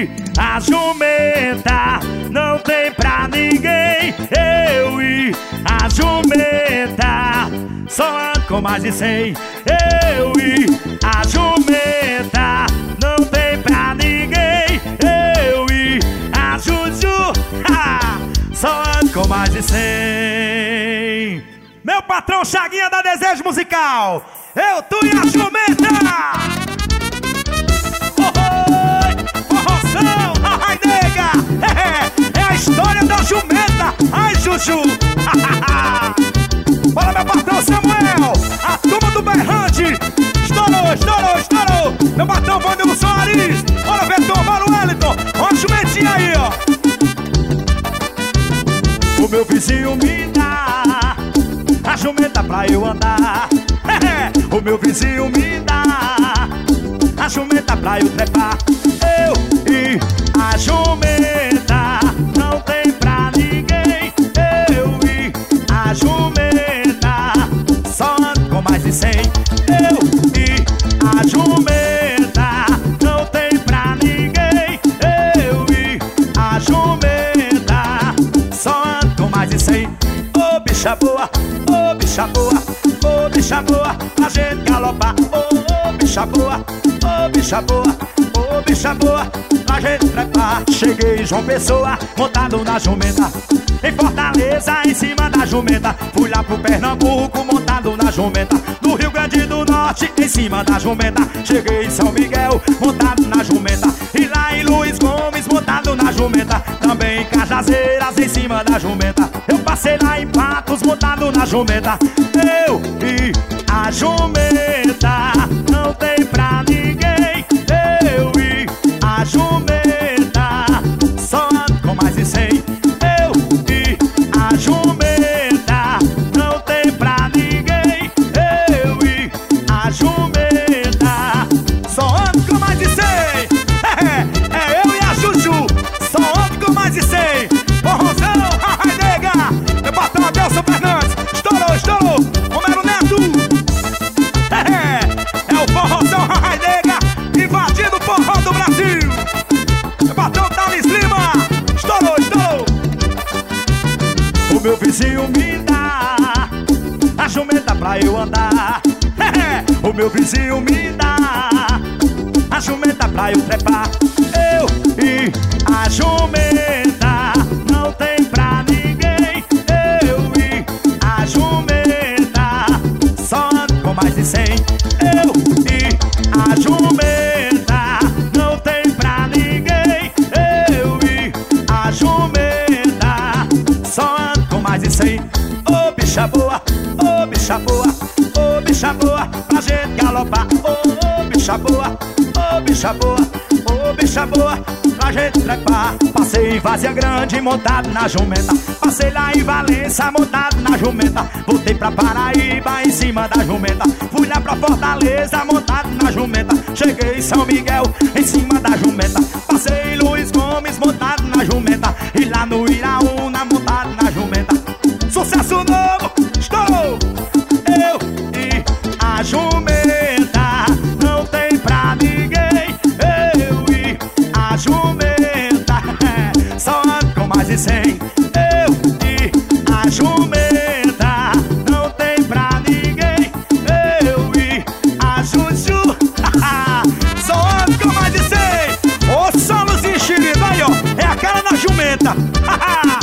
e a jumenta não tem pra ninguém. Eu e a jumenta só ando com mais de 100. Eu e a jumenta não tem pra ninguém. Eu e a Juju só ando com mais de 100. Meu patrão Chaguinha da Desejo Musical. Eu, tu e a jumenta. Forroção, ai nega. É a história da jumenta. Ai Juju. Bora meu patrão Samuel. A turma do Berrante. Estourou, estourou, estourou. Meu patrão Vanderlei Soares. Bora Beton, bora Wellington. Ó a jumentinha aí, ó. O meu vizinho me dá a jumenta pra eu andar. O meu vizinho me dá a jumenta pra eu trepar. Eu e a jumenta não tem pra ninguém. Eu e a jumenta só ando com mais de 100. Eu e a jumenta não tem pra ninguém. Eu e a jumenta só ando com mais de 100. Ô bicha boa, ô bicha boa, ô bicha boa, pra gente galopar. Ô bicha boa, ô bicha boa, ô bicha boa, pra gente trepar. Cheguei em João Pessoa, montado na jumenta. Em Fortaleza, em cima da jumenta. Fui lá pro Pernambuco, montado na jumenta. No Rio Grande do Norte, em cima da jumenta. Cheguei em São Miguel, montado na jumenta. E lá em Luiz Gomes, montado na jumenta. Também em Cajazeiras, em cima da jumenta. Eu passei lá em Patos, montado na jumenta. Eu e a jumenta não tem pra ninguém. Eu e a jumenta só ando com mais de 100. Eu e a jumenta não tem pra ninguém. Eu e a jumenta só ando com mais de 100. É eu e a Juju só ando com mais de 100. Forrozão, ai nega. Meu patrão Adelson Fernandes. Estourou, estourou. Romero Neto. É o forrozão, ai nega. Invadindo o forró do Brasil. Meu patrão Thales Lima. Estourou, estourou. O meu vizinho me dá a jumenta pra eu andar. O meu vizinho me dá a jumenta pra eu trepar. Eu e a jumenta não tem pra ninguém. Eu e a jumenta só ando com mais de 100. Eu e a jumenta não tem pra ninguém. Eu e a jumenta só ando com mais de 100. Ô bicha boa, ô bicha boa, ô bicha boa, pra gente galopar. Ô bicha boa, ô bicha boa, ô bicha boa, pra gente trepar. Passei em Várzea Grande, montado na jumenta. Passei lá em Valença, montado na jumenta. Voltei pra Paraíba, em cima da jumenta. Fui lá pra Fortaleza, montado na jumenta. Cheguei em São Miguel, em cima da jumenta. Passei em Luiz Gomes, montado na jumenta. E lá no Iraúna, montado na jumenta. Sucesso novo, estou! Eu e a jumenta não tem pra ninguém. Eu e a jumenta só ando com mais de 100. Eu e a jumenta não tem pra ninguém. Eu e a Juju só ando com mais de 100. Ô Solos enxerido aí, ó, é a cara da jumenta.